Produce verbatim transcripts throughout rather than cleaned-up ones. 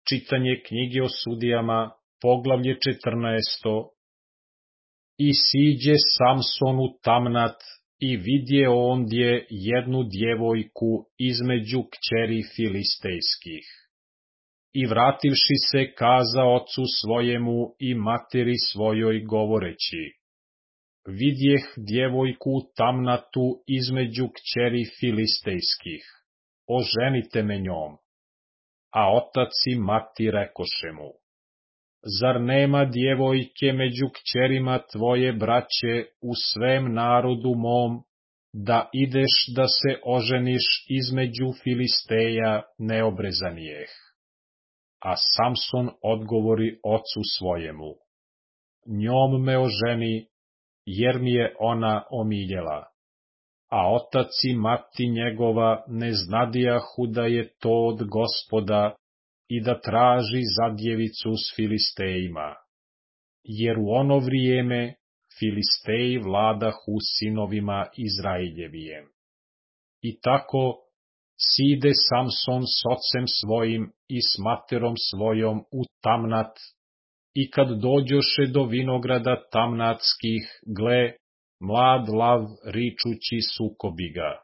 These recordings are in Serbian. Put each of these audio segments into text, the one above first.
Čitanje knjige o sudijama, poglavlje četrnaesto. I siđe Samson u Tamnat i vidje ondje jednu djevojku između kćeri filistejskih. I vrativši se, kaza ocu svojemu i materi svojoj govoreći: vidjeh djevojku u Tamnatu između kćeri filistejskih, oženite me njom. A otac i mati rekoše mu: zar nema djevojke među kćerima tvoje braće u svem narodu mom, da ideš da se oženiš između Filisteja neobrezanijeh? A Samson odgovori ocu svojemu: njom me oženi, jer mi je ona omiljela. A otac i mati njegova ne znadijahu da je to od Gospoda i da traži zadjevicu s Filistejima, jer u ono vrijeme Filisteji vladahu sinovima Izraeljevijem. I tako side Samson s ocem svojim i s materom svojom u Tamnat, i kad dođoše do vinograda tamnatskih, gle, mlad lav ričući sukobi ga.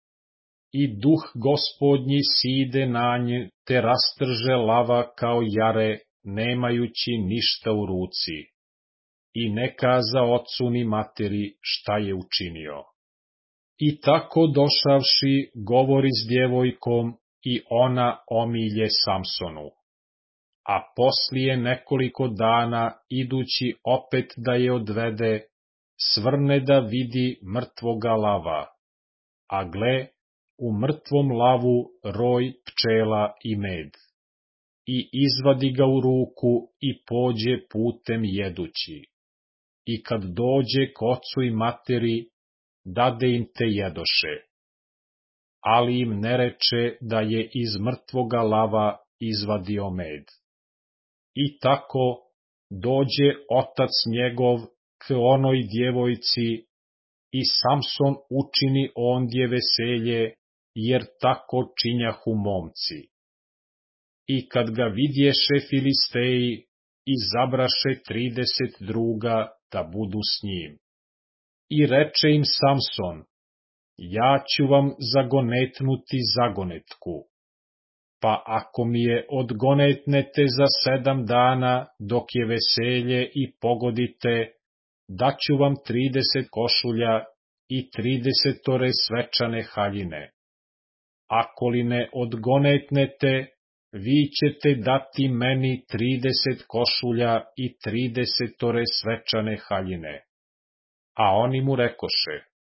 I duh Gospodnji side na nje, te rastrže lava kao jare, nemajući ništa u ruci. I ne kaza ocu ni materi šta je učinio. I tako došavši, govori s djevojkom, i ona omilje Samsonu. A poslije nekoliko dana, idući opet da je odvede, svrne da vidi mrtvoga lava. A gle, u mrtvom lavu roj pčela i med. I izvadi ga u ruku i pođe putem jedući. I kad dođe k ocu i materi, dade im te jedoše. Ali im ne reče da je iz mrtvoga lava izvadio med. I tako dođe otac njegov k onoj djevojci, i Samson učini ondje veselje, jer tako činjahu momci. I kad ga vidješe Filisteji, izabraše trideset druga da budu s njim. I reče im Samson: ja ću vam zagonetnuti zagonetku. Pa ako mi je odgonetnete za sedam dana, dok je veselje i pogodite, daću vam trideset košulja i tridesetore svečane haljine. Ako li ne odgonetnete, vi ćete dati meni trideset košulja i tridesetore svečane haljine. A oni mu rekoše: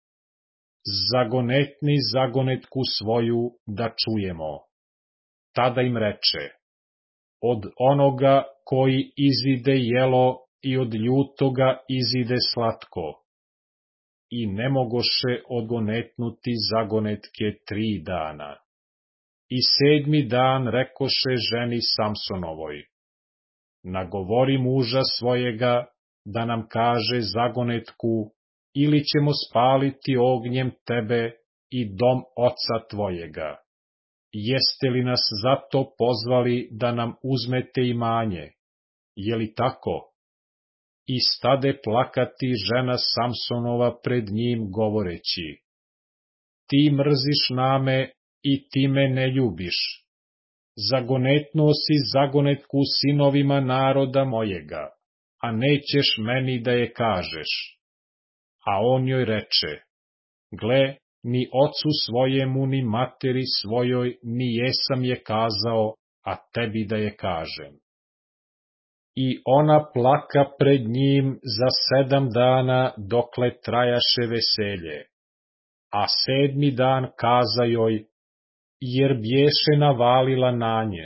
zagonetni zagonetku svoju da čujemo. Tada im reče: od onoga koji izide jelo i od ljutoga izide slatko. I ne mogoše odgonetnuti zagonetke tri dana. I sedmi dan rekoše ženi Samsonovoj: nagovori muža svojega da nam kaže zagonetku, ili ćemo spaliti ognjem tebe i dom oca tvojega. Jeste li nas zato pozvali da nam uzmete imanje? Je li tako? I stade plakati žena Samsonova pred njim govoreći: ti mrziš name i ti me ne ljubiš. Zagonetnuo si zagonetku sinovima naroda mojega, a nećeš meni da je kažeš. A on joj reče: gle, ni ocu svojemu ni materi svojoj ni jesam je kazao, a tebi da je kažem. I ona plaka pred njim za sedam dana dokle trajaše veselje. A sedmi dan kaza joj, jer bješe navalila na nje.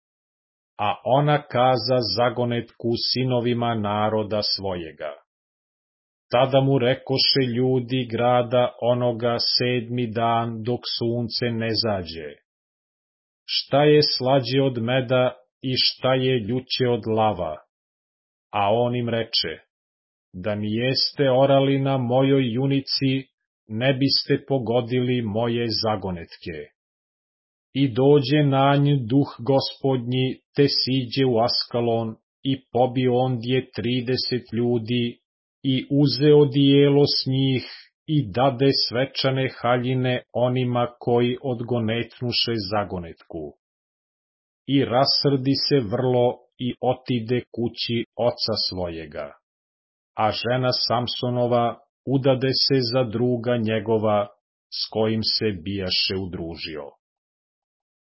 A ona kaza zagonetku sinovima naroda svojega. Tada mu rekoše ljudi grada onoga sedmi dan dok sunce ne zađe: šta je slađe od meda i šta je ljuće od lava? A on im reče: da mi jeste orali na mojoj junici, ne biste pogodili moje zagonetke. I dođe na nj duh gospodnji, te siđe u Askalon, i pobio ondje trideset ljudi, i uzeo dijelo s njih, i dade svečane haljine onima koji odgonetnuše zagonetku. I rasrdi se vrlo i otide kući oca svojega. A žena Samsonova udade se za druga njegova, s kojim se bijaše udružio.